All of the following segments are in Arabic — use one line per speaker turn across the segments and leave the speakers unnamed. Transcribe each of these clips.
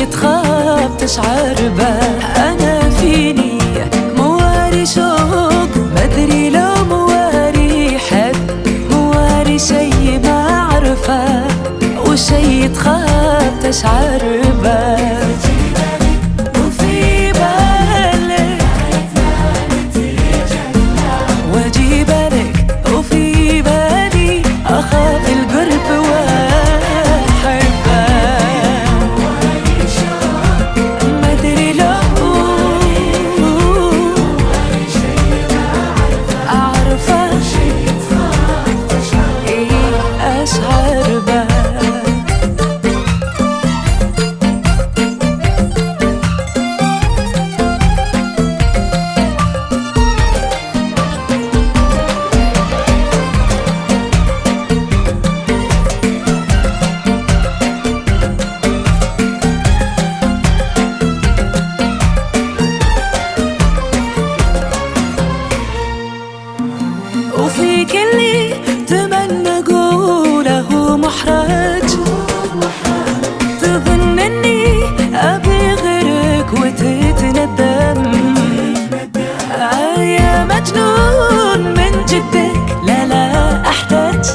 تخاف تشعر به. أنا فيني مواري شوق، مدري لو مواري حب، مواري شي ما أعرفه وشي تخاف تشعر به. وفي كل تمنى قوله محرج، تظن اني ابي غيرك وتتندم. يا مجنون من جدك، لا لا احتاج،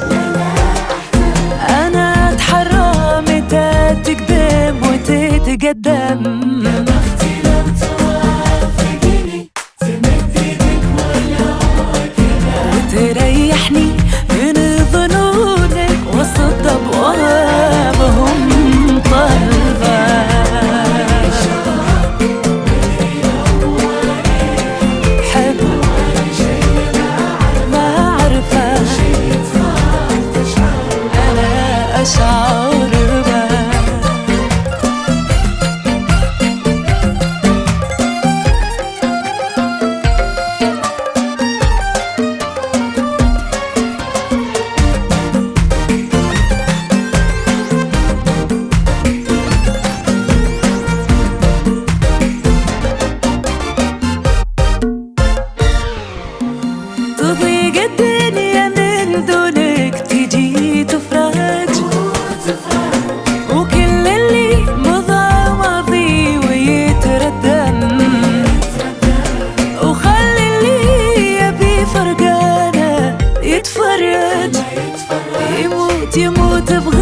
انا اتحرى متى تقدم وتتقدم. تريحني من ظنونك وسط أبوابهم طلبة. حب ما أعرفه، أنا أشعر به. تضيق الدنيا من دونك، تجي تفرج، وكل اللي مضى ماضي ويتردم. وخلي اللي يبي فرقانه يتفرج، يموت يموت بغير